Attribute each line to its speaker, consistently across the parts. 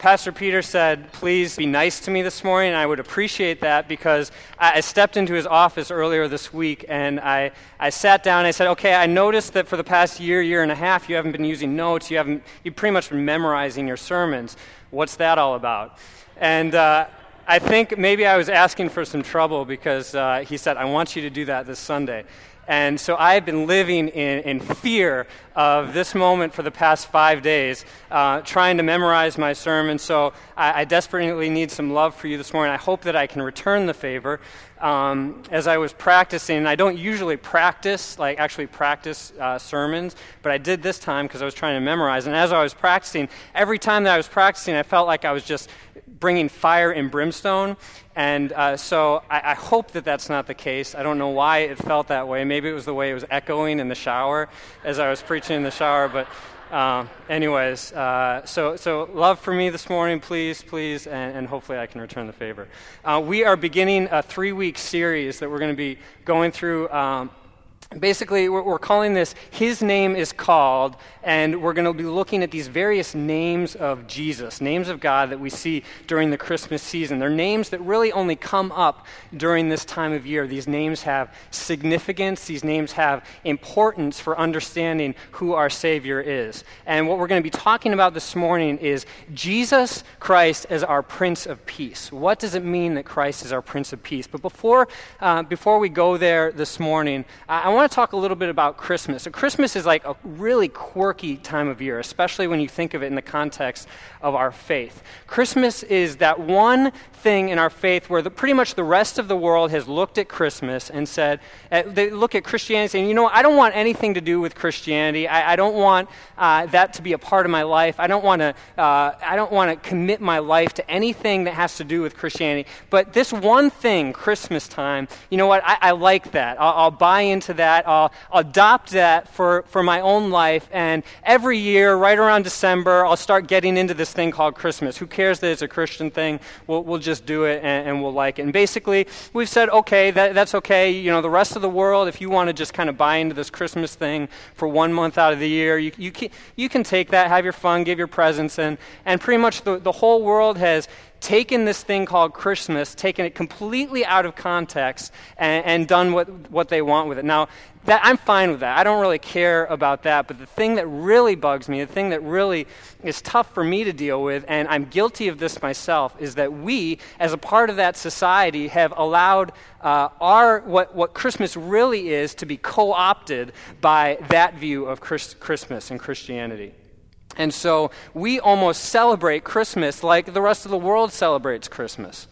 Speaker 1: Pastor Peter said, please be nice to me this morning, and I would appreciate that because I stepped into his office earlier this week, and I sat down and I said, okay, I noticed that for the past year and a half, you haven't been using notes, you've pretty much been memorizing your sermons. What's that all about? And I think maybe I was asking for some trouble because he said, I want you to do that this Sunday. And so I've been living in fear of this moment for the past 5 days, trying to memorize my sermon. So I desperately need some love for you this morning. I hope that I can return the favor. As I was practicing, I don't usually practice sermons, but I did this time because I was trying to memorize. And as I was practicing, every time that I was practicing, I felt like I was just bringing fire and brimstone. And so I hope that that's not the case. I don't know why it felt that way. Maybe it was the way it was echoing in the shower as I was preaching in the shower. But anyways, so love for me this morning, please, and hopefully I can return the favor. We are beginning a 3-week series that we're going to be going through. Basically, we're calling this His Name is Called, and we're going to be looking at these various names of Jesus, names of God that we see during the Christmas season. They're names that really only come up during this time of year. These names have significance. These names have importance for understanding who our Savior is. And what we're going to be talking about this morning is Jesus Christ as our Prince of Peace. What does it mean that Christ is our Prince of Peace? But before we go there this morning, I want to talk a little bit about Christmas. So Christmas is like a really quirky time of year, especially when you think of it in the context of our faith. Christmas is that one thing in our faith where pretty much the rest of the world has looked at Christmas and said, they look at Christianity saying, you know, I don't want anything to do with Christianity. I don't want that to be a part of my life. I don't want to commit my life to anything that has to do with Christianity. But this one thing, Christmas time, you know what? I like that. I'll buy into that. I'll adopt that for my own life. And every year, right around December, I'll start getting into this thing called Christmas. Who cares that it's a Christian thing? We'll just do it and we'll like it. And basically, we've said, okay, that's okay. You know, the rest of the world, if you want to just kind of buy into this Christmas thing for 1 month out of the year, you can take that, have your fun, give your presents, and pretty much the whole world has taken this thing called Christmas, taken it completely out of context, and done what they want with it. Now, I'm fine with that. I don't really care about that, but the thing that really bugs me, the thing that really is tough for me to deal with, and I'm guilty of this myself, is that we, as a part of that society, have allowed what Christmas really is to be co-opted by that view of Christmas and Christianity. And so we almost celebrate Christmas like the rest of the world celebrates Christmas.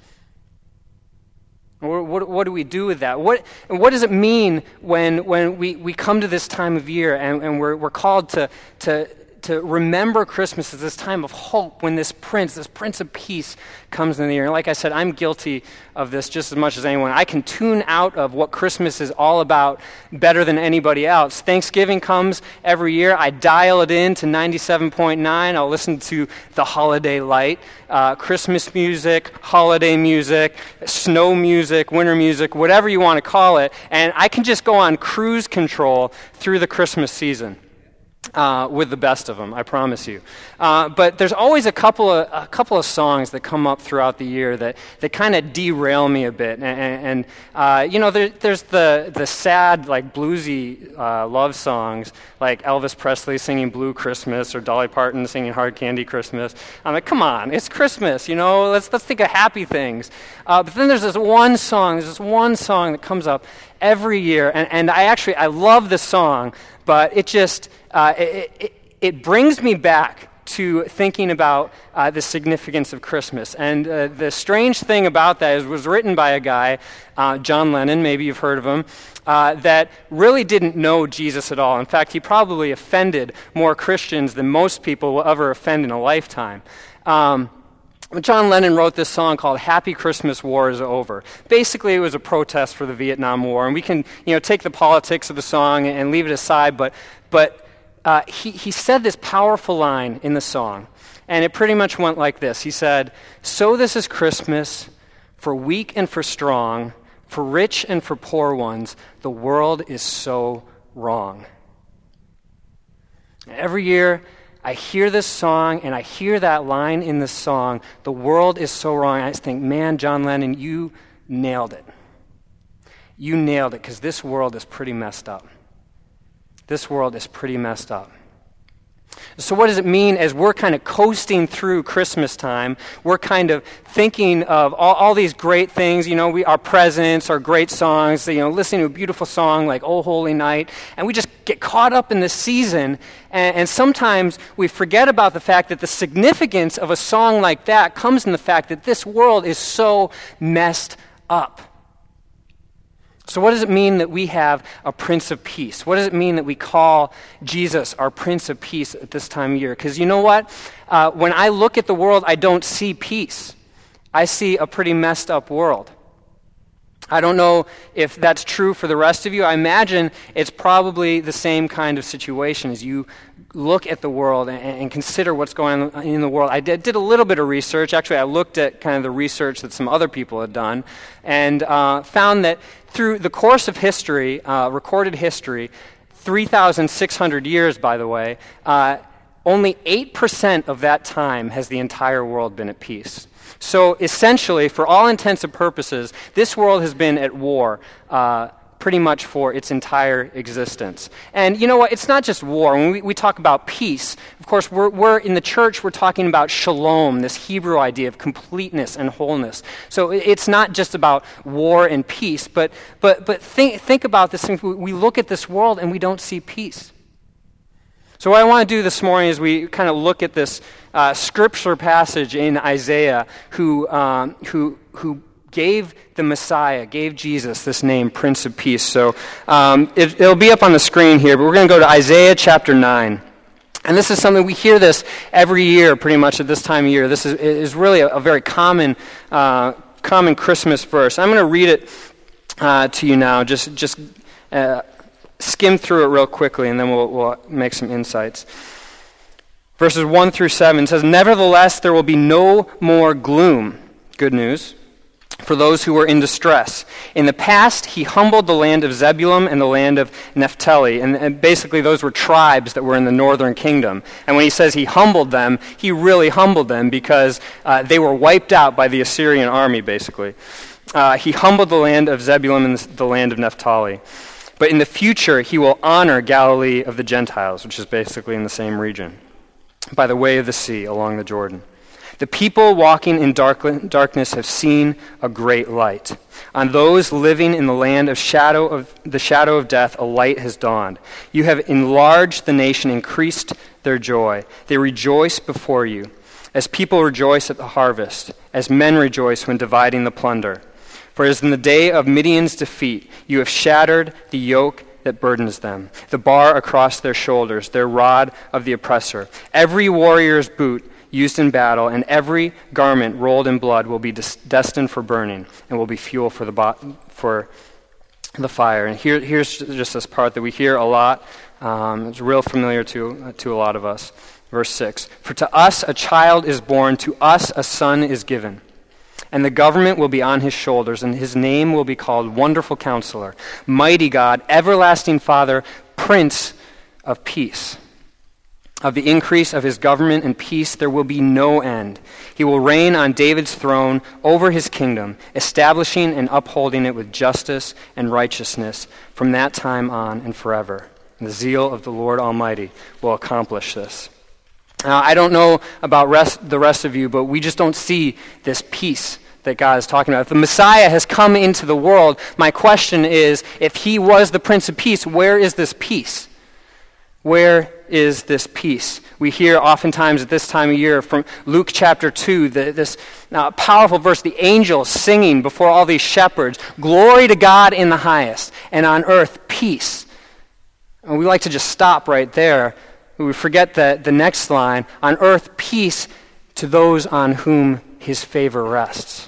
Speaker 1: What do we do with that? What does it mean when we come to this time of year and we're called to remember Christmas as this time of hope when this Prince of Peace comes in the year? And like I said, I'm guilty of this just as much as anyone. I can tune out of what Christmas is all about better than anybody else. Thanksgiving comes every year. I dial it in to 97.9. I'll listen to the holiday light, Christmas music, holiday music, snow music, winter music, whatever you want to call it. And I can just go on cruise control through the Christmas season. With the best of them, I promise you. But there's always a couple of songs that come up throughout the year that kind of derail me a bit. And you know, there's the sad, like bluesy love songs, like Elvis Presley singing Blue Christmas or Dolly Parton singing Hard Candy Christmas. I'm like, come on, it's Christmas, you know, let's think of happy things. But then there's this one song that comes up every year, and I love the song, but it just it brings me back to thinking about the significance of Christmas. And the strange thing about that is it was written by a guy, John Lennon, maybe you've heard of him, that really didn't know Jesus at all. In fact, he probably offended more Christians than most people will ever offend in a lifetime. John Lennon wrote this song called Happy Christmas, War is Over. Basically, it was a protest for the Vietnam War, and we can, you know, take the politics of the song and leave it aside, but he said this powerful line in the song, and it pretty much went like this. He said, "So this is Christmas, for weak and for strong, for rich and for poor ones, the world is so wrong." Every year, I hear this song and I hear that line in the song, "The world is so wrong," I just think, man, John Lennon, you nailed it. You nailed it, because this world is pretty messed up. This world is pretty messed up. So what does it mean as we're kind of coasting through Christmas time? We're kind of thinking of all these great things, our presents, our great songs, listening to a beautiful song like "Oh Holy Night," and we just get caught up in the season, and sometimes we forget about the fact that the significance of a song like that comes in the fact that this world is so messed up. So what does it mean that we have a Prince of Peace? What does it mean that we call Jesus our Prince of Peace at this time of year? Because you know what? When I look at the world, I don't see peace. I see a pretty messed up world. I don't know if that's true for the rest of you. I imagine it's probably the same kind of situation as you look at the world and consider what's going on in the world. I did a little bit of research. Actually, I looked at kind of the research that some other people had done and found that through the course of history, recorded history, 3,600 years, by the way, only 8% of that time has the entire world been at peace. So essentially, for all intents and purposes, this world has been at war pretty much for its entire existence. And you know what? It's not just war. When we talk about peace, of course, we're in the church, we're talking about shalom, this Hebrew idea of completeness and wholeness. So it's not just about war and peace, but think about this. We look at this world and we don't see peace. So what I want to do this morning is we kind of look at this scripture passage in Isaiah who gave the Messiah, gave Jesus this name, Prince of Peace. So it'll be up on the screen here, but we're going to go to Isaiah chapter 9. And this is something, we hear this every year pretty much at this time of year. This is really a very common Christmas verse. I'm going to read it to you now, just skim through it real quickly, and then we'll make some insights. Verses 1 through 7 says, "Nevertheless, there will be no more gloom," good news, "for those who were in distress. In the past, he humbled the land of Zebulun and the land of Naphtali." And basically, those were tribes that were in the northern kingdom. And when he says he humbled them, he really humbled them because they were wiped out by the Assyrian army, basically. He humbled the land of Zebulun and the land of Naphtali. But in the future, he will honor Galilee of the Gentiles, which is basically in the same region, by the way of the sea along the Jordan. "The people walking in darkness have seen a great light. On those living in the land of the shadow of death, a light has dawned. You have enlarged the nation, increased their joy. They rejoice before you, as people rejoice at the harvest, as men rejoice when dividing the plunder. For as in the day of Midian's defeat, you have shattered the yoke that burdens them, the bar across their shoulders, their rod of the oppressor. Every warrior's boot used in battle, and every garment rolled in blood will be destined for burning, and will be fuel for the fire." And here's just this part that we hear a lot. It's real familiar to a lot of us. Verse 6, "For to us a child is born, to us a son is given. And the government will be on his shoulders, and his name will be called Wonderful Counselor, Mighty God, Everlasting Father, Prince of Peace. Of the increase of his government and peace there will be no end. He will reign on David's throne over his kingdom, establishing and upholding it with justice and righteousness from that time on and forever. And the zeal of the Lord Almighty will accomplish this." Now, I don't know about the rest of you, but we just don't see this peace that God is talking about. If the Messiah has come into the world, my question is, if he was the Prince of Peace, where is this peace? Where is this peace? We hear oftentimes at this time of year from Luke chapter 2, this powerful verse, the angels singing before all these shepherds, "Glory to God in the highest, and on earth peace." And we like to just stop right there. We forget the next line, "On earth peace to those on whom his favor rests."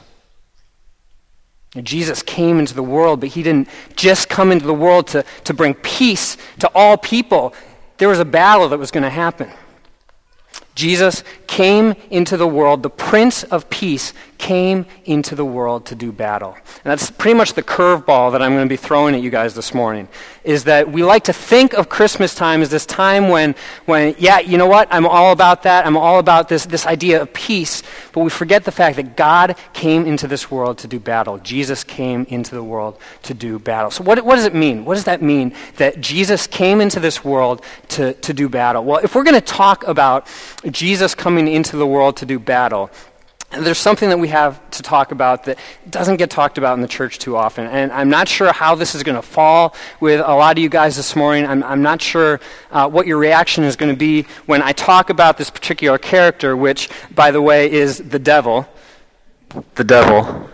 Speaker 1: Jesus came into the world, but he didn't just come into the world to bring peace to all people. There was a battle that was going to happen. Jesus came into the world, the Prince of Peace came into the world to do battle. And that's pretty much the curveball that I'm going to be throwing at you guys this morning, is that we like to think of Christmas time as this time when yeah, you know what, I'm all about that, I'm all about this idea of peace, but we forget the fact that God came into this world to do battle. Jesus came into the world to do battle. So what does it mean? What does that mean, that Jesus came into this world to do battle? Well, if we're going to talk about Jesus coming into the world to do battle, there's something that we have to talk about that doesn't get talked about in the church too often. And I'm not sure how this is going to fall with a lot of you guys this morning. I'm not sure what your reaction is going to be when I talk about this particular character, which, by the way, is the devil. The devil.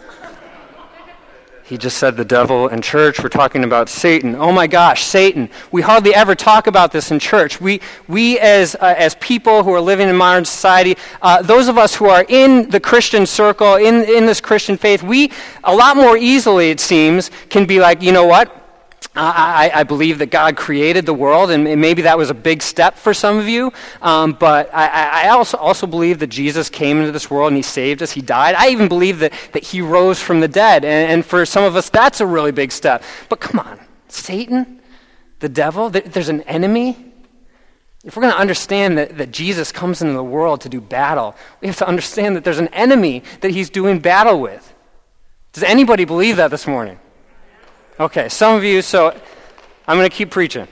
Speaker 1: He just said the devil in church. We're talking about Satan. Oh my gosh, Satan. We hardly ever talk about this in church. We as people who are living in modern society, those of us who are in the Christian circle, in this Christian faith, we a lot more easily, it seems, can be like, you know what? I believe that God created the world, and maybe that was a big step for some of you, but I also believe that Jesus came into this world and he saved us, he died. I even believe that he rose from the dead, and for some of us that's a really big step. But come on, Satan, the devil, there's an enemy? If we're going to understand that Jesus comes into the world to do battle, we have to understand that there's an enemy that he's doing battle with. Does anybody believe that this morning? Okay, some of you, so I'm going to keep preaching.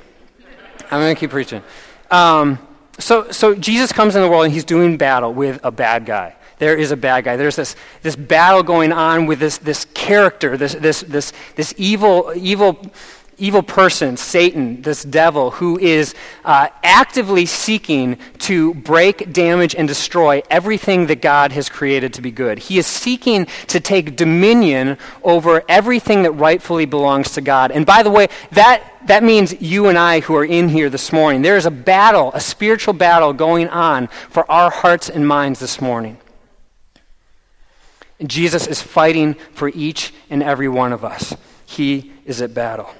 Speaker 1: So Jesus comes in the world and he's doing battle with a bad guy. There is a bad guy. There's this battle going on with this character, this evil person, Satan, this devil, who is actively seeking to break, damage, and destroy everything that God has created to be good. He is seeking to take dominion over everything that rightfully belongs to God. And by the way, that means you and I who are in here this morning. There is a battle, a spiritual battle going on for our hearts and minds this morning. And Jesus is fighting for each and every one of us. He is at battle.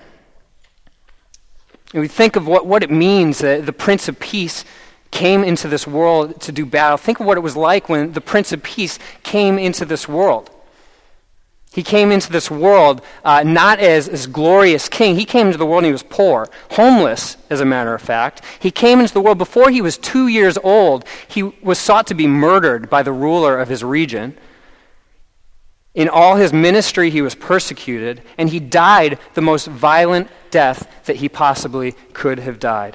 Speaker 1: And we think of what it means that the Prince of Peace came into this world to do battle. Think of what it was like when the Prince of Peace came into this world. He came into this world not as glorious king. He came into the world and he was poor, homeless, as a matter of fact. He came into the world before he was 2 years old. He was sought to be murdered by the ruler of his region. In all his ministry, he was persecuted, and he died the most violent death that he possibly could have died.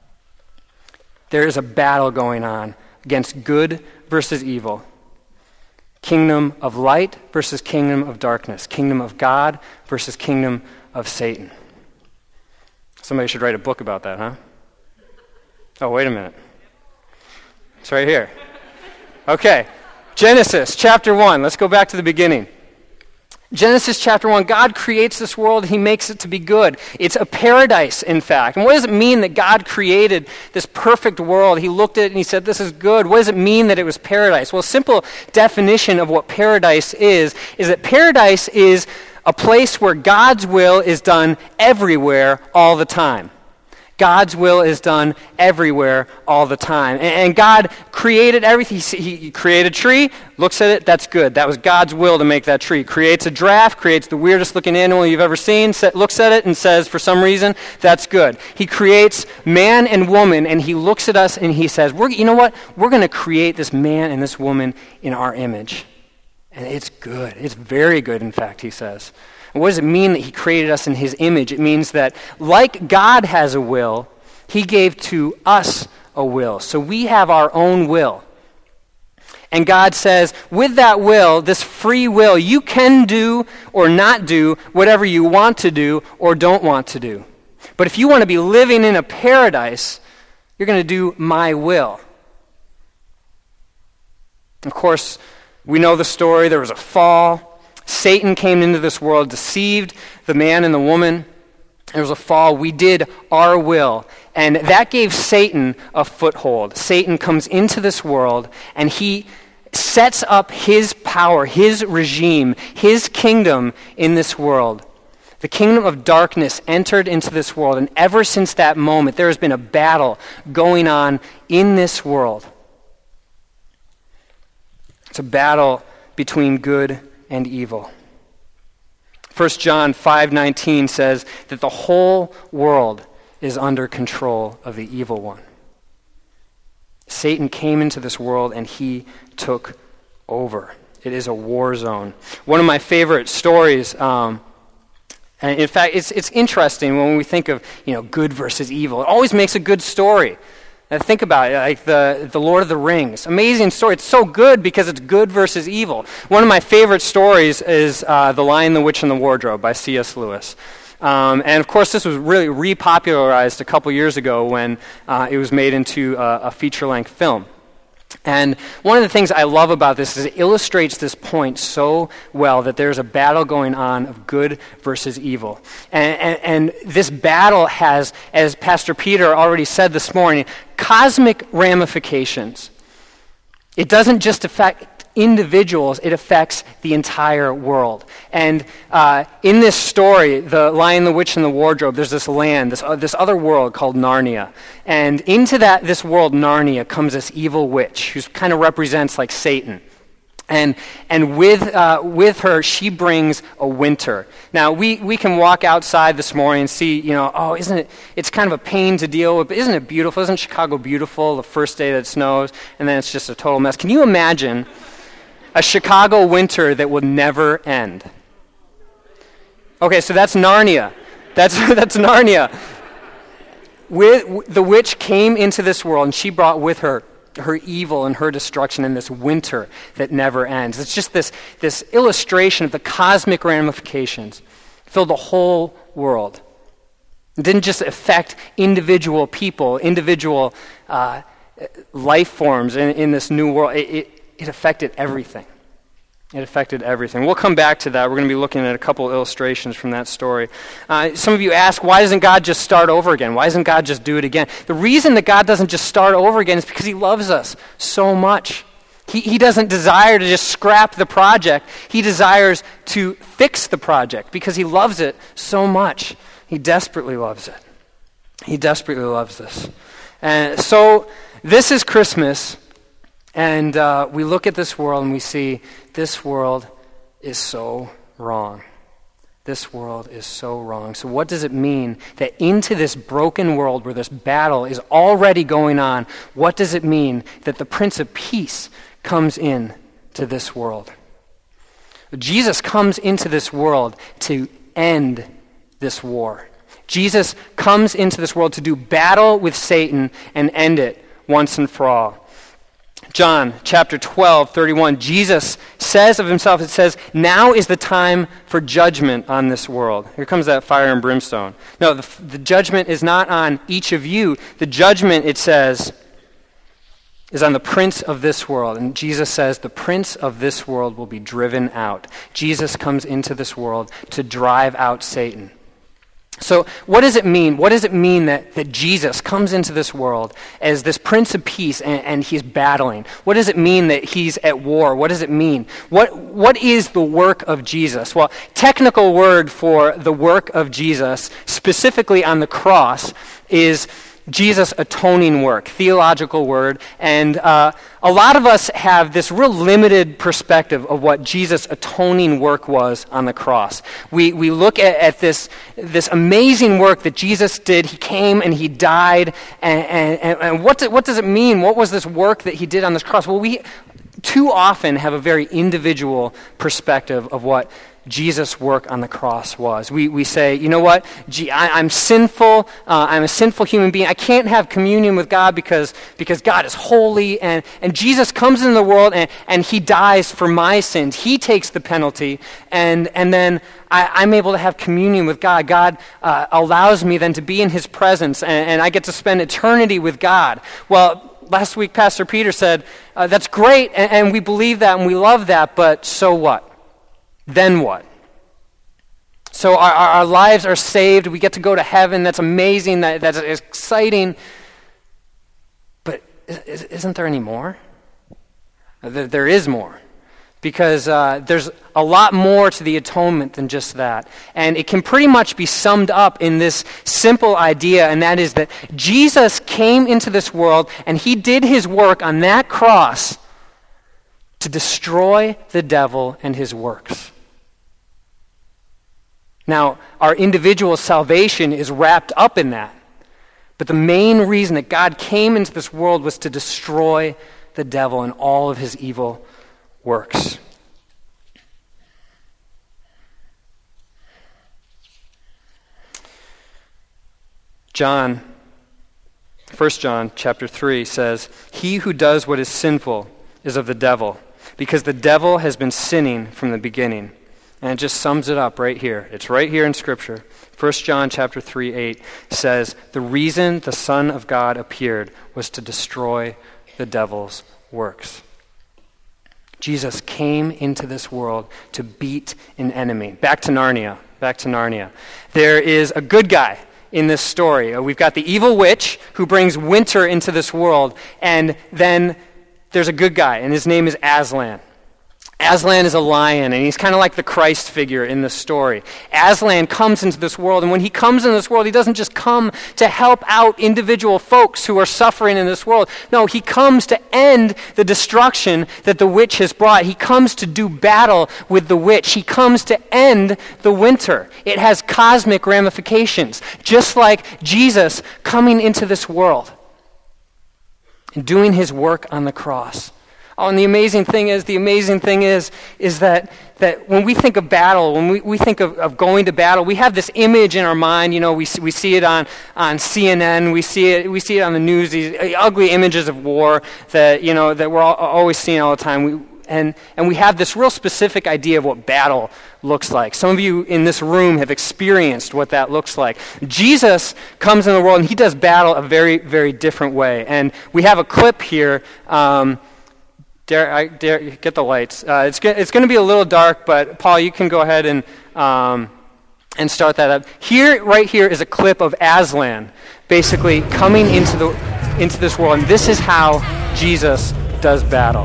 Speaker 1: There is a battle going on against good versus evil. Kingdom of light versus kingdom of darkness. Kingdom of God versus kingdom of Satan. Somebody should write a book about that, huh? Oh, wait a minute. It's right here. Okay. Genesis chapter 1. Let's go back to the beginning. Genesis chapter 1, God creates this world, he makes it to be good. It's a paradise, in fact. And what does it mean that God created this perfect world? He looked at it and he said, this is good. What does it mean that it was paradise? Well, a simple definition of what paradise is that paradise is a place where God's will is done everywhere all the time. God's will is done everywhere all the time. And God created everything. He created a tree, looks at it, that's good. That was God's will to make that tree. Creates a giraffe, creates the weirdest looking animal you've ever seen, looks at it and says, for some reason, that's good. He creates man and woman, and he looks at us and he says, you know what? We're going to create this man and this woman in our image. And it's good. It's very good, in fact, he says. And what does it mean that he created us in his image? It means that like God has a will, he gave to us a will. So we have our own will. And God says, with that will, this free will, you can do or not do whatever you want to do or don't want to do. But if you want to be living in a paradise, you're going to do my will. Of course, we know the story. There was a fall. Satan came into this world, deceived the man and the woman. There was a fall. We did our will. And that gave Satan a foothold. Satan comes into this world, and he sets up his power, his regime, his kingdom in this world. The kingdom of darkness entered into this world, and ever since that moment, there has been a battle going on in this world. It's a battle between good and evil. 1 John 5:19 says that the whole world is under control of the evil one. Satan came into this world and he took over. It is a war zone. One of my favorite stories, and in fact, it's interesting when we think of good versus evil. It always makes a good story. Think about it, like the Lord of the Rings. Amazing story. It's so good because it's good versus evil. One of my favorite stories is The Lion, the Witch, and the Wardrobe by C.S. Lewis. And of course, this was really repopularized a couple years ago when it was made into a feature-length film. And one of the things I love about this is it illustrates this point so well that there's a battle going on of good versus evil. And this battle has, as Pastor Peter already said this morning, cosmic ramifications. It doesn't just affect individuals, it affects the entire world. And in this story, The Lion, the Witch, and the Wardrobe, there's this land, this other world called Narnia. And into this world, Narnia, comes this evil witch who kind of represents like Satan. And with her, she brings a winter. Now, we can walk outside this morning and see, isn't it, it's kind of a pain to deal with, but isn't it beautiful? Isn't Chicago beautiful the first day that it snows, and then it's just a total mess? Can you imagine a Chicago winter that will never end? Okay, so that's Narnia. That's Narnia. The witch came into this world, and she brought with her evil and her destruction in this winter that never ends. It's just this illustration of the cosmic ramifications. Filled the whole world. It didn't just affect individual people, individual life forms in this new world. It affected everything. It affected everything. We'll come back to that. We're going to be looking at a couple illustrations from that story. Some of you ask, why doesn't God just start over again? Why doesn't God just do it again? The reason that God doesn't just start over again is because he loves us so much. He doesn't desire to just scrap the project. He desires to fix the project because he loves it so much. He desperately loves it. He desperately loves this. And so this is Christmas. And we look at this world and we see this world is so wrong. This world is so wrong. So what does it mean that into this broken world where this battle is already going on, what does it mean that the Prince of Peace comes in to this world? Jesus comes into this world to end this war. Jesus comes into this world to do battle with Satan and end it once and for all. John chapter 12:31, Jesus says of himself, it says, now is the time for judgment on this world. Here comes that fire and brimstone. No, the judgment is not on each of you. The judgment, it says, is on the prince of this world. And Jesus says the prince of this world will be driven out. Jesus comes into this world to drive out Satan. So what does it mean? What does it mean that Jesus comes into this world as this Prince of Peace and he's battling? What does it mean that he's at war? What does it mean? What is the work of Jesus? Well, technical word for the work of Jesus, specifically on the cross, is Jesus' atoning work, theological word. And a lot of us have this real limited perspective of what Jesus' atoning work was on the cross. We look at this amazing work that Jesus did. He came and he died. And what does it mean? What was this work that he did on this cross? Well, we too often have a very individual perspective of what Jesus' work on the cross was. We say, you know what? I'm sinful. I'm a sinful human being. I can't have communion with God because God is holy. And Jesus comes into the world and he dies for my sins. He takes the penalty. And then I'm able to have communion with God. God allows me then to be in his presence. And I get to spend eternity with God. Well, last week Pastor Peter said, that's great. And we believe that and we love that. But so what? Then what? So our lives are saved. We get to go to heaven. That's amazing. That's exciting. But isn't there any more? There is more. Because there's a lot more to the atonement than just that. And it can pretty much be summed up in this simple idea, and that is that Jesus came into this world and he did his work on that cross to destroy the devil and his works. Now, our individual salvation is wrapped up in that. But the main reason that God came into this world was to destroy the devil and all of his evil works. John, 1 John chapter 3 says, "He who does what is sinful is of the devil, because the devil has been sinning from the beginning." And it just sums it up right here. It's right here in Scripture. 1 John chapter 3:8 says, "The reason the Son of God appeared was to destroy the devil's works." Jesus came into this world to beat an enemy. Back to Narnia. There is a good guy in this story. We've got the evil witch who brings winter into this world, and then there's a good guy, and his name is Aslan. Aslan is a lion, and he's kind of like the Christ figure in this story. Aslan comes into this world, and when he comes into this world, he doesn't just come to help out individual folks who are suffering in this world. No, he comes to end the destruction that the witch has brought. He comes to do battle with the witch. He comes to end the winter. It has cosmic ramifications, just like Jesus coming into this world and doing his work on the cross. Oh, and the amazing thing is that when we think of battle, when we think of going to battle, we have this image in our mind. You know, we see it on CNN, we see it on the news. These ugly images of war that we're always seeing all the time. And we have this real specific idea of what battle looks like. Some of you in this room have experienced what that looks like. Jesus comes in the world and he does battle a very, very different way. And we have a clip here. Dare get the lights. It's going to be a little dark, but Paul, you can go ahead and start that up. Right here is a clip of Aslan, basically coming into this world, and this is how Jesus does battle.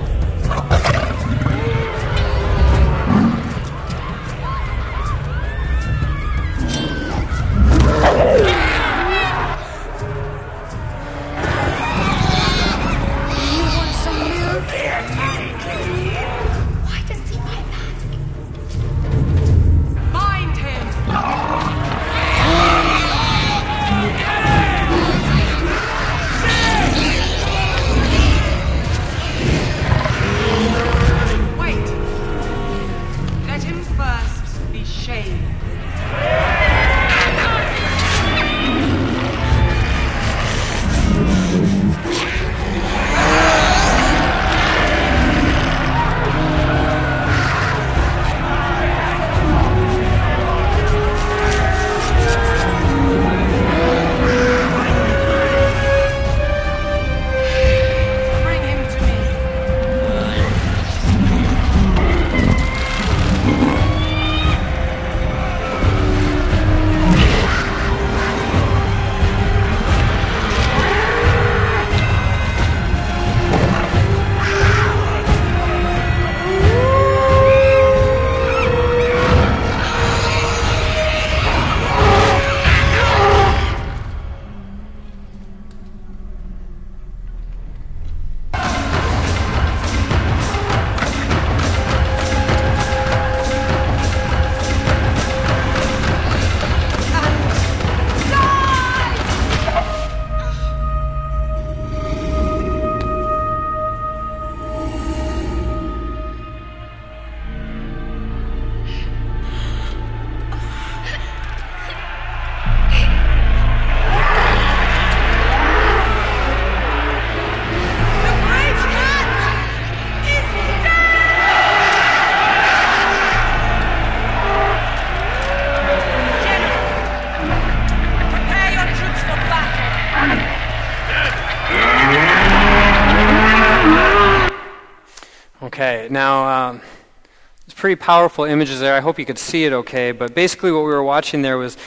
Speaker 1: Okay, now it's pretty powerful images there. I hope you could see it okay, but basically what we were watching there was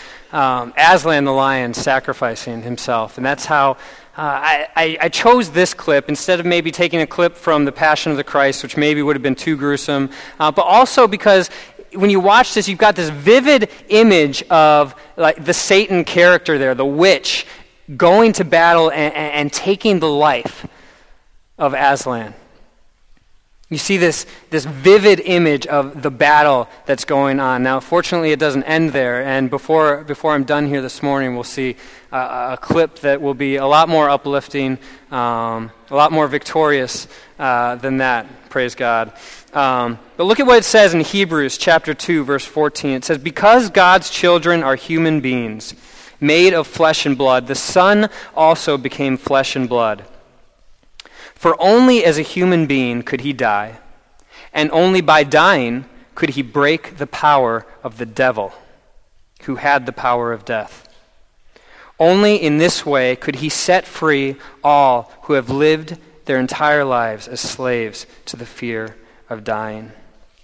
Speaker 1: Aslan the lion sacrificing himself, and that's how I chose this clip instead of maybe taking a clip from The Passion of the Christ, which maybe would have been too gruesome, but also because when you watch this, you've got this vivid image of like the Satan character there, the witch, going to battle and taking the life of Aslan. You see this vivid image of the battle that's going on. Now, fortunately, it doesn't end there, and before I'm done here this morning, we'll see a clip that will be a lot more uplifting, a lot more victorious than that, praise God. But look at what it says in Hebrews chapter 2, verse 14. It says, "Because God's children are human beings, made of flesh and blood, the Son also became flesh and blood. For only as a human being could he die, and only by dying could he break the power of the devil, who had the power of death. Only in this way could he set free all who have lived their entire lives as slaves to the fear of dying."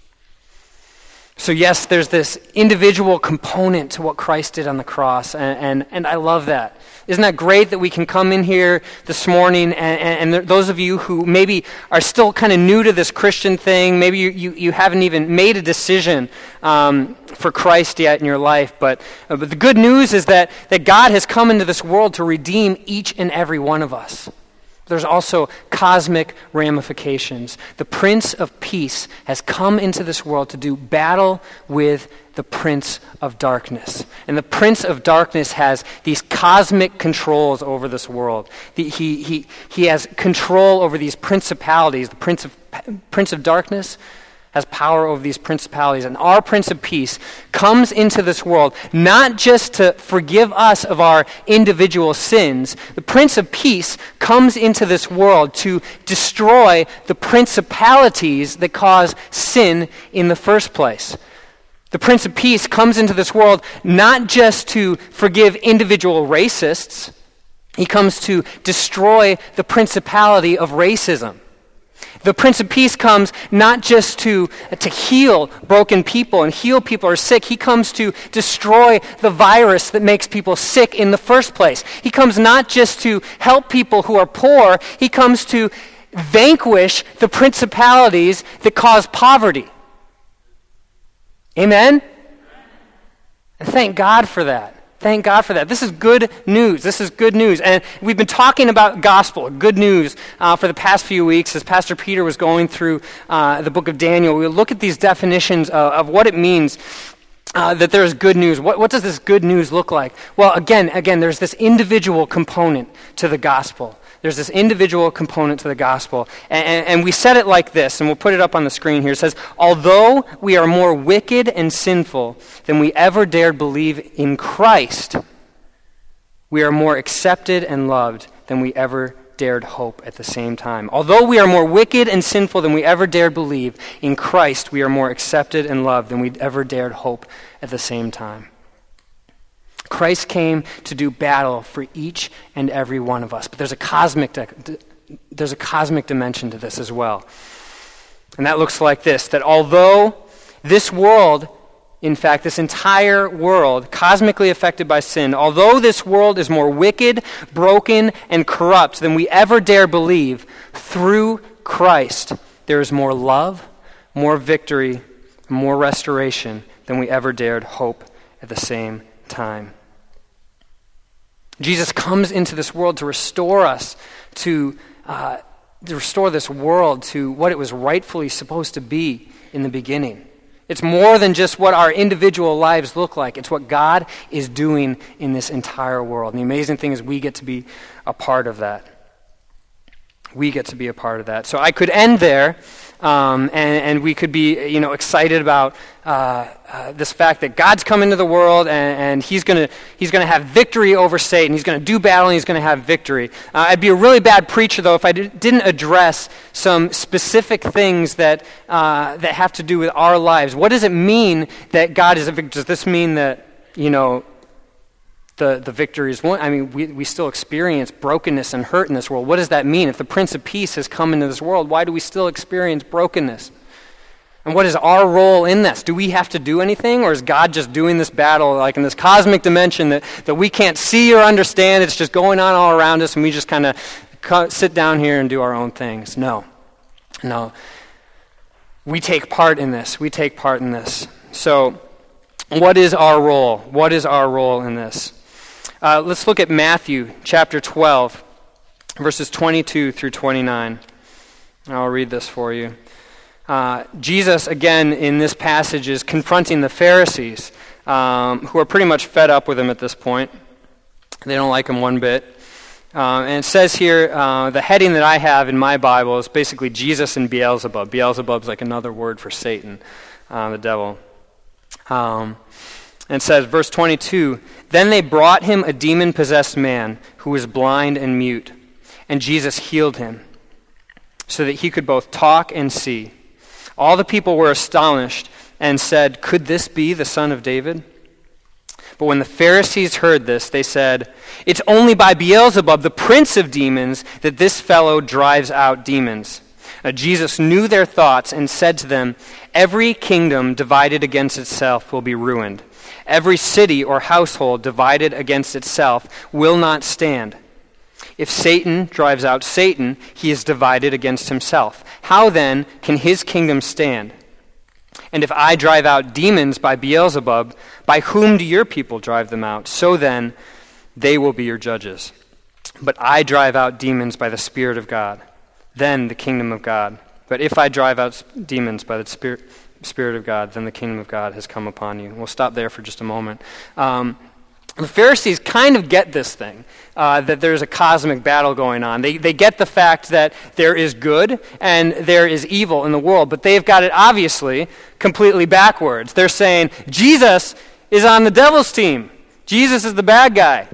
Speaker 1: So yes, there's this individual component to what Christ did on the cross, and I love that. Isn't that great that we can come in here this morning, and those of you who maybe are still kind of new to this Christian thing, maybe you haven't even made a decision for Christ yet in your life, but the good news is that God has come into this world to redeem each and every one of us. There's also cosmic ramifications. The Prince of Peace has come into this world to do battle with the Prince of Darkness. And the Prince of Darkness has these cosmic controls over this world. He has control over these principalities. The Prince of Darkness has power over these principalities. And our Prince of Peace comes into this world not just to forgive us of our individual sins. The Prince of Peace comes into this world to destroy the principalities that cause sin in the first place. The Prince of Peace comes into this world not just to forgive individual racists. He comes to destroy the principality of racism. The Prince of Peace comes not just to heal broken people and heal people who are sick. He comes to destroy the virus that makes people sick in the first place. He comes not just to help people who are poor. He comes to vanquish the principalities that cause poverty. Amen? And thank God for that. Thank God for that. This is good news. This is good news. And we've been talking about gospel, good news, for the past few weeks as Pastor Peter was going through the book of Daniel. We'll look at these definitions of what it means that there is good news. What does this good news look like? Well, again, there's this individual component to the gospel. There's this individual component to the gospel. And we said it like this, and we'll put it up on the screen here. It says, "Although we are more wicked and sinful than we ever dared believe in Christ, we are more accepted and loved than we ever dared hope at the same time." Although we are more wicked and sinful than we ever dared believe, in Christ we are more accepted and loved than we ever dared hope at the same time. Christ came to do battle for each and every one of us. But there's a cosmic dimension to this as well. And that looks like this, that although this world, in fact, this entire world, cosmically affected by sin, although this world is more wicked, broken, and corrupt than we ever dare believe, through Christ, there is more love, more victory, more restoration than we ever dared hope at the same time. Jesus comes into this world to restore us, to restore this world to what it was rightfully supposed to be in the beginning. It's more than just what our individual lives look like. It's what God is doing in this entire world. And the amazing thing is we get to be a part of that. We get to be a part of that. So I could end there, and we could be, excited about this fact that God's come into the world, and He's gonna have victory over Satan. He's gonna do battle, and He's gonna have victory. I'd be a really bad preacher, though, if I didn't address some specific things that have to do with our lives. What does it mean that God is a victor? Does this mean that the victory is won? I mean, we still experience brokenness and hurt in this world. What does that mean? If the Prince of Peace has come into this world, why do we still experience brokenness? And what is our role in this? Do we have to do anything, or is God just doing this battle like in this cosmic dimension that we can't see or understand? It's just going on all around us, and we just kind of sit down here and do our own things. No. We take part in this. So, what is our role? What is our role in this? Let's look at Matthew chapter 12, verses 22 through 29. I'll read this for you. Jesus, again, in this passage is confronting the Pharisees, who are pretty much fed up with him at this point. They don't like him one bit. And it says here, the heading that I have in my Bible is basically Jesus and Beelzebub. Beelzebub is like another word for Satan, the devil. And it says, verse 22, "Then they brought him a demon-possessed man who was blind and mute, and Jesus healed him, so that he could both talk and see. All the people were astonished and said, 'Could this be the son of David?' But when the Pharisees heard this, they said, 'It's only by Beelzebub, the prince of demons, that this fellow drives out demons.' Jesus knew their thoughts and said to them, 'Every kingdom divided against itself will be ruined. Every city or household divided against itself will not stand. If Satan drives out Satan, he is divided against himself. How then can his kingdom stand? And if I drive out demons by Beelzebub, by whom do your people drive them out? So then, they will be your judges. But I drive out demons by the Spirit of God. Then the kingdom of God. But if I drive out demons by the Spirit of God, then the kingdom of God has come upon you.'" We'll stop there for just a moment. The Pharisees kind of get this thing, that there's a cosmic battle going on. They get the fact that there is good and there is evil in the world, but they've got it obviously completely backwards. They're saying, Jesus is on the devil's team. Jesus is the bad guy.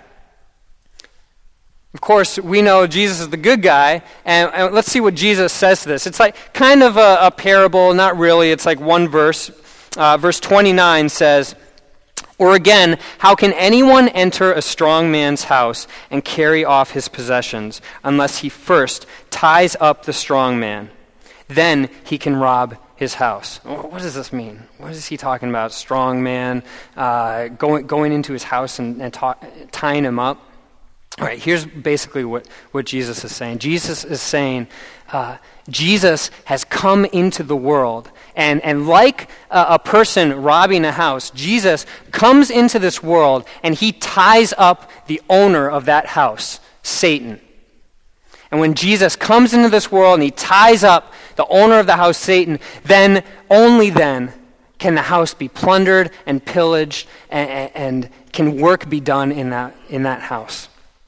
Speaker 1: Of course, we know Jesus is the good guy, and let's see what Jesus says to this. It's like kind of a parable, not really. It's like one verse. Verse 29 says, "Or again, how can anyone enter a strong man's house and carry off his possessions unless he first ties up the strong man? Then he can rob his house." What does this mean? What is he talking about? Strong man going into his house and tying him up? All right, here's basically what Jesus is saying. Jesus is saying, Jesus has come into the world, and like a person robbing a house, Jesus comes into this world and he ties up the owner of that house, Satan. And when Jesus comes into this world and he ties up the owner of the house, Satan, then, only then, can the house be plundered and pillaged, and can work be done in that house.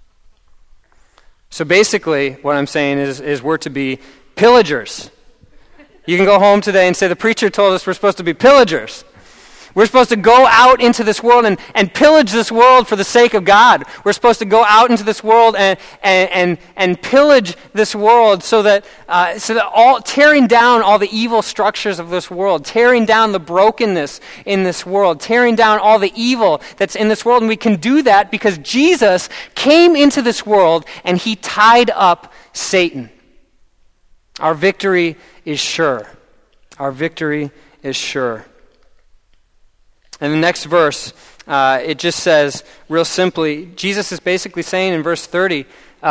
Speaker 1: So basically, what I'm saying is we're to be pillagers. You can go home today and say, the preacher told us we're supposed to be pillagers. We're supposed to go out into this world and pillage this world for the sake of God. We're supposed to go out into this world and pillage this world so that all tearing down all the evil structures of this world, tearing down the brokenness in this world, tearing down all the evil that's in this world. And we can do that because Jesus came into this world and he tied up Satan. Our victory is sure. Our victory is sure. And the next verse, it just says, real simply, Jesus is basically saying in verse 30,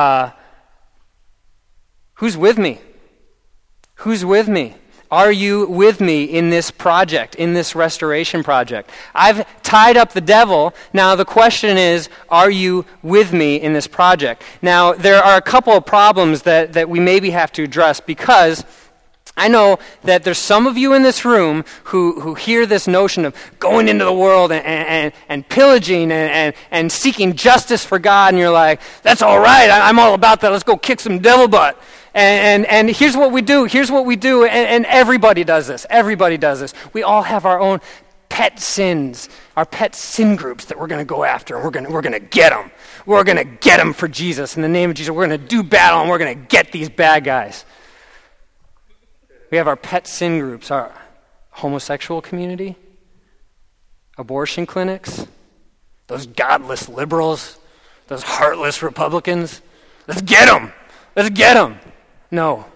Speaker 1: who's with me? Who's with me? Are you with me in this project, in this restoration project? I've tied up the devil. Now the question is, are you with me in this project? Now there are a couple of problems that we maybe have to address, because I know that there's some of you in this room who hear this notion of going into the world and pillaging and seeking justice for God, and you're like, that's all right, I'm all about that, let's go kick some devil butt. And here's what we do, and everybody does this, We all have our own pet sins, our pet sin groups that we're going to go after, and we're going to get them. We're going to get them for Jesus. In the name of Jesus, we're going to do battle, and we're going to get these bad guys. We have our pet sin groups, our homosexual community, abortion clinics, those godless liberals, those heartless Republicans. Let's get them. Let's get them. No.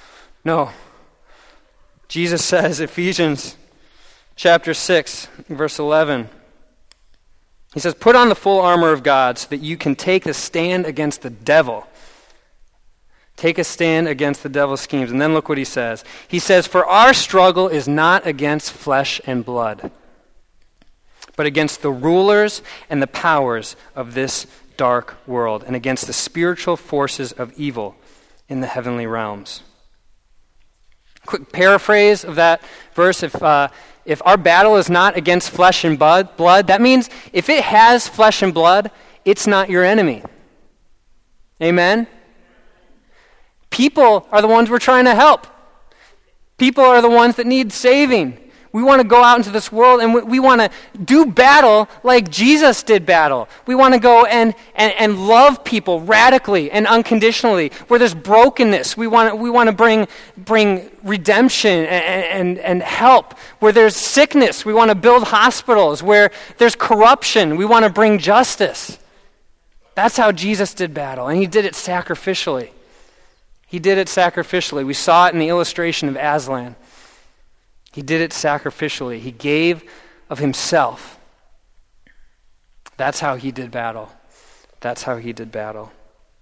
Speaker 1: Jesus says, Ephesians chapter 6, verse 11, he says, put on the full armor of God so that you can take a stand against the devil. Take a stand against the devil's schemes. And then look what he says. He says, for our struggle is not against flesh and blood, but against the rulers and the powers of this dark world, and against the spiritual forces of evil in the heavenly realms. quick paraphrase of that verse. If our battle is not against flesh and blood, that means if it has flesh and blood, it's not your enemy. Amen? People are the ones we're trying to help. People are the ones that need saving. We want to go out into this world and we want to do battle like Jesus did battle. We want to go and love people radically and unconditionally. Where there's brokenness, we want to bring redemption and help. Where there's sickness, we want to build hospitals. Where there's corruption, we want to bring justice. That's how Jesus did battle, and he did it sacrificially. He did it sacrificially. We saw it in the illustration of Aslan. He did it sacrificially. He gave of himself. That's how he did battle. That's how he did battle.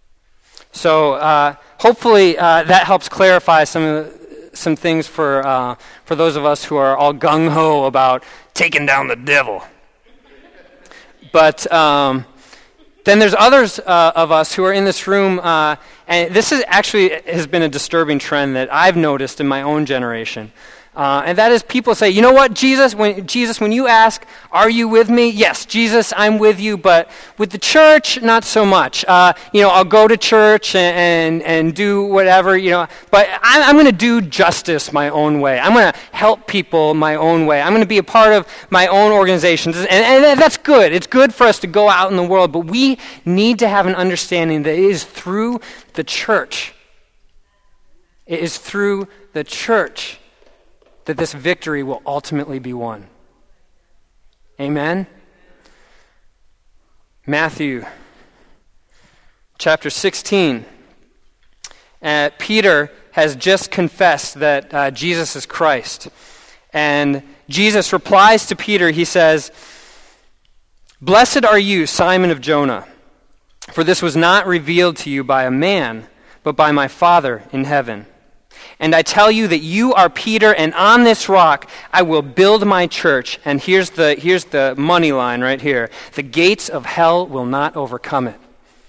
Speaker 1: So hopefully that helps clarify some things for those of us who are all gung-ho about taking down the devil. But then there's others of us who are in this room, and this has been a disturbing trend that I've noticed in my own generation. And that is people say, you know what, Jesus, when you ask, are you with me? Yes, Jesus, I'm with you, but with the church, not so much. I'll go to church and do whatever, but I'm going to do justice my own way. I'm going to help people my own way. I'm going to be a part of my own organizations. And that's good. It's good for us to go out in the world, but we need to have an understanding that it is through the church. It is through the church that this victory will ultimately be won. Amen? Matthew chapter 16. Peter has just confessed that Jesus is Christ. And Jesus replies to Peter, he says, "Blessed are you, Simon of Jonah, for this was not revealed to you by a man, but by my Father in heaven. And I tell you that you are Peter, and on this rock I will build my church." And here's the money line right here. "The gates of hell will not overcome it."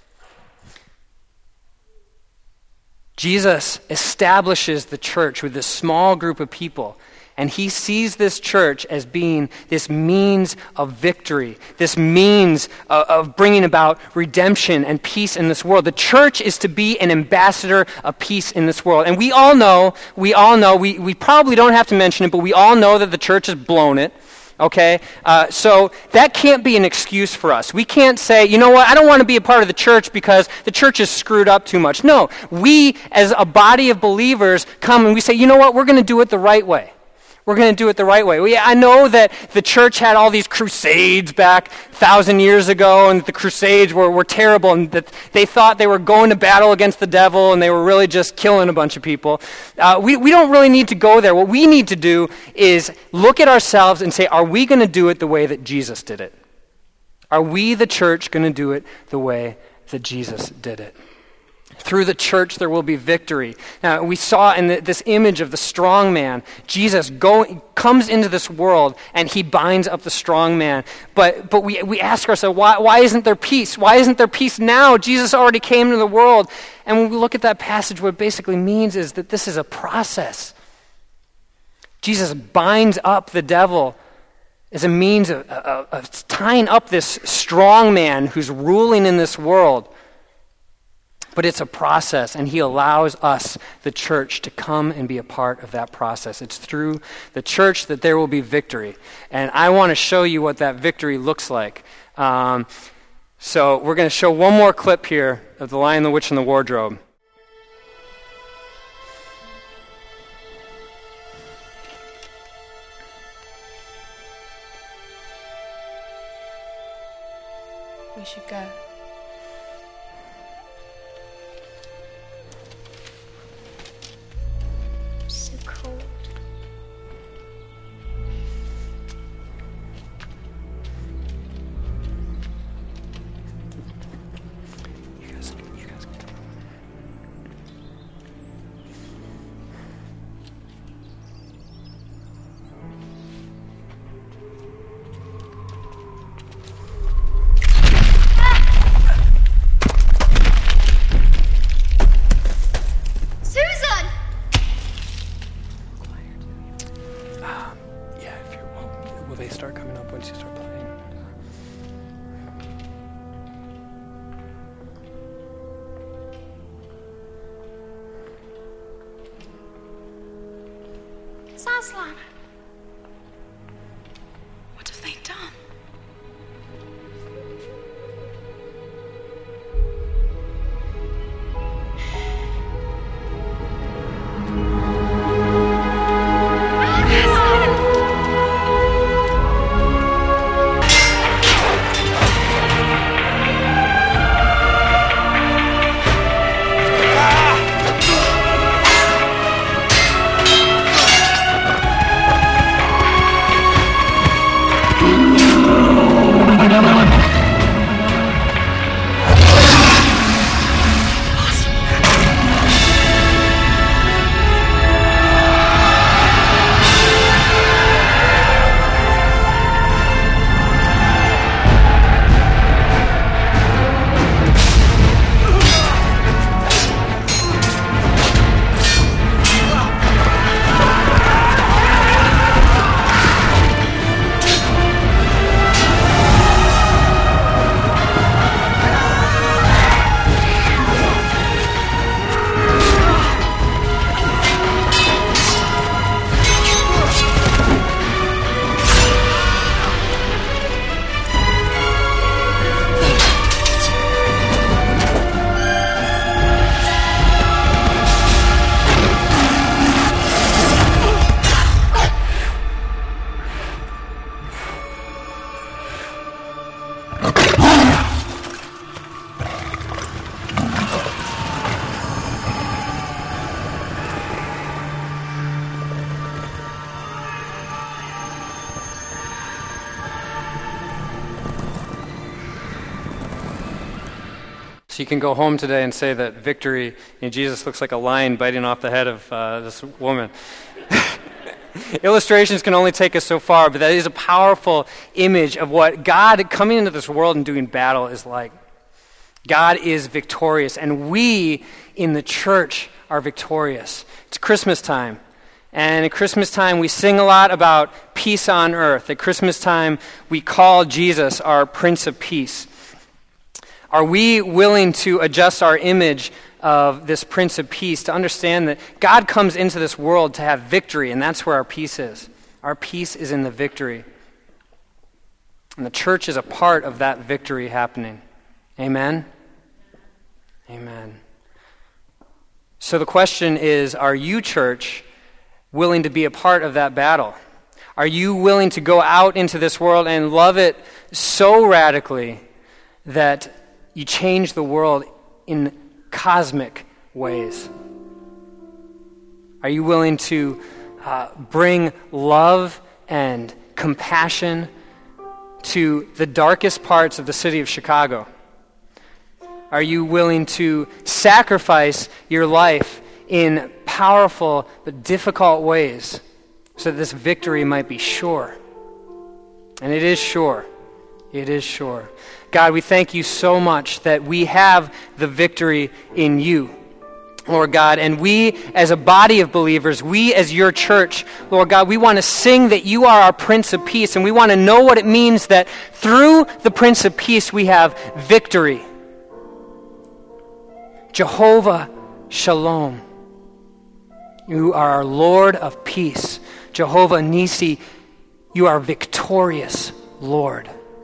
Speaker 1: Jesus establishes the church with this small group of people. And he sees this church as being this means of victory, this means of bringing about redemption and peace in this world. The church is to be an ambassador of peace in this world. And we all know, we probably don't have to mention it, but we all know that the church has blown it. Okay? So that can't be an excuse for us. We can't say, you know what, I don't want to be a part of the church because the church is screwed up too much. No, we as a body of believers come and we say, you know what, we're going to do it the right way. We're going to do it the right way. I know that the church had all these crusades back 1,000 years ago, and the crusades were terrible, and that they thought they were going to battle against the devil, and they were really just killing a bunch of people. We don't really need to go there. What we need to do is look at ourselves and say, are we going to do it the way that Jesus did it? Are we, the church, going to do it the way that Jesus did it? Through the church, there will be victory. Now, we saw in this image of the strong man, Jesus comes into this world and he binds up the strong man. But we ask ourselves, why isn't there peace? Why isn't there peace now? Jesus already came into the world. And when we look at that passage, what it basically means is that this is a process. Jesus binds up the devil as a means of tying up this strong man who's ruling in this world. But it's a process, and he allows us, the church, to come and be a part of that process. It's through the church that there will be victory. And I want to show you what that victory looks like. So we're going to show one more clip here of The Lion, the Witch, and the Wardrobe.
Speaker 2: We should go. So cold.
Speaker 1: You guys can come. they start coming up once you start playing.
Speaker 2: Aslan. What have they done?
Speaker 1: So you can go home today and say that victory in Jesus looks like a lion biting off the head of this woman. Illustrations can only take us so far, but that is a powerful image of what God coming into this world and doing battle is like. God is victorious, and we in the church are victorious. It's Christmas time, and at Christmas time we sing a lot about peace on earth. At Christmas time we call Jesus our Prince of Peace. Are we willing to adjust our image of this Prince of Peace to understand that God comes into this world to have victory, and that's where our peace is. Our peace is in the victory. And the church is a part of that victory happening. Amen? Amen. So the question is, are you, church, willing to be a part of that battle? Are you willing to go out into this world and love it so radically that you change the world in cosmic ways? Are you willing to bring love and compassion to the darkest parts of the city of Chicago? Are you willing to sacrifice your life in powerful but difficult ways so that this victory might be sure? And it is sure. It is sure. God, we thank you so much that we have the victory in you, Lord God. And we, as a body of believers, we as your church, Lord God, we want to sing that you are our Prince of Peace, and we want to know what it means that through the Prince of Peace we have victory. Jehovah Shalom. You are our Lord of peace. Jehovah Nisi, you are victorious Lord.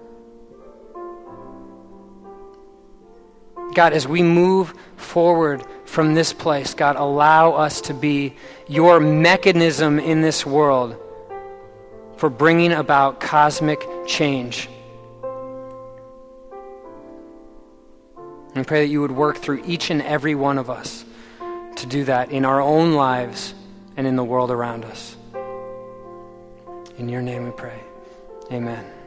Speaker 1: God, as we move forward from this place, God, allow us to be your mechanism in this world for bringing about cosmic change. And I pray that you would work through each and every one of us to do that in our own lives and in the world around us. In your name we pray. Amen.